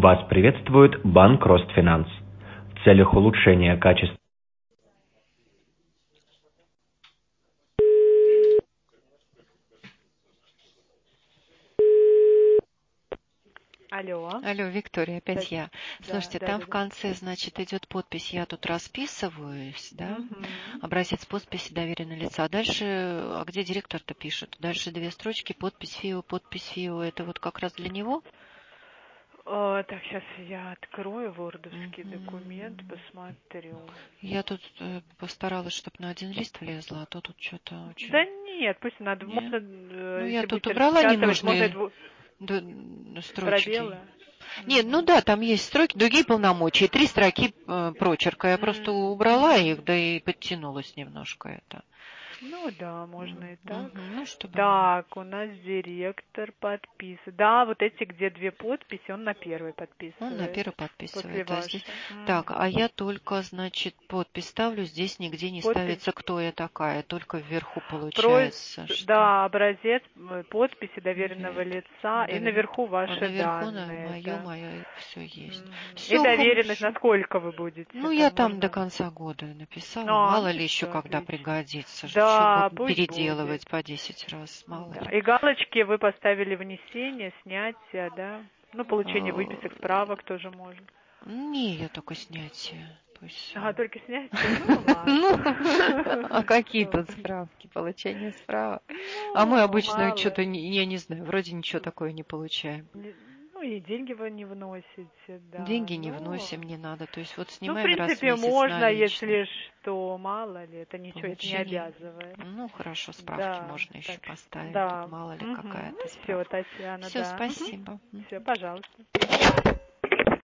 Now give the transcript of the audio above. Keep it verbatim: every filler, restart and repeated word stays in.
Вас приветствует Банк Ростфинанс. В целях улучшения качества. Алло. Алло, Виктория, опять Да, я. да, Слушайте, да, там да, в да. конце, значит, идет подпись, я тут расписываюсь, да, Мгм. образец подписи доверенного лица. А дальше, а где директор-то пишет? Дальше две строчки, подпись ФИО, подпись ФИО, это вот как раз для него? О, так, сейчас я открою вордовский документ, Мгм. посмотрю. Я тут э, постаралась, чтобы на один лист влезла, а то тут что-то Да очень... нет, пусть надо, Не? можно, Ну, э, я если тут будете убрала распечатывать, можно и ненужные дву- д- строчки. пробелы. Нет, ну Мгм. да, там есть строки, другие полномочия, три строки э, прочерка. Я просто М, убрала мгм. их, да и подтянулась немножко это. Ну да, можно и так. Мгм. Ну, чтобы оно... Так, у нас директор подписывает. Да, вот эти, где две подписи, он на первой Он на подписывает. первый После подписывает, а здесь... вашей. Так, а Мгм. я только, значит, подпись ставлю, здесь нигде не Подпись. ставится, кто я такая, только вверху Просьб, получается, что... да, образец э, подписи доверенного Ве- лица и Доверен. наверху А ваши наверху на данные, мое, да. мое все есть. Мгм. И Все доверенность, хорошо. насколько вы будете, Ну, я там там до можно. конца года написала. А, Мало ну ли еще все, когда отлично. пригодится. Что Да, буду пусть будет. переделывать по десять раз, мало Да. ли. И галочки вы поставили внесение, снятие, да. Ну, получение А, выписок, справок тоже можно. Не, я только снятие. Пусть. Ага, только снятие? Ну, Ну, ладно. а какие Что тут вы. справки, получение справок? А мы Ну, обычно мало. что-то, я не знаю, вроде ничего такое не получаем. Не- Ну, и деньги вы не вносите, да. Деньги не Ну, вносим, не надо. То есть вот ну, в снимаем раз в принципе, месяц можно, наличные. если что, мало ли, это ничего, это не Получение. обязывает. Ну, хорошо, справки Да, можно еще так что, поставить. Тут да. мало ли Мгм. Ну, какая-то все, справка. Татьяна, Все, да. спасибо. Все, пожалуйста.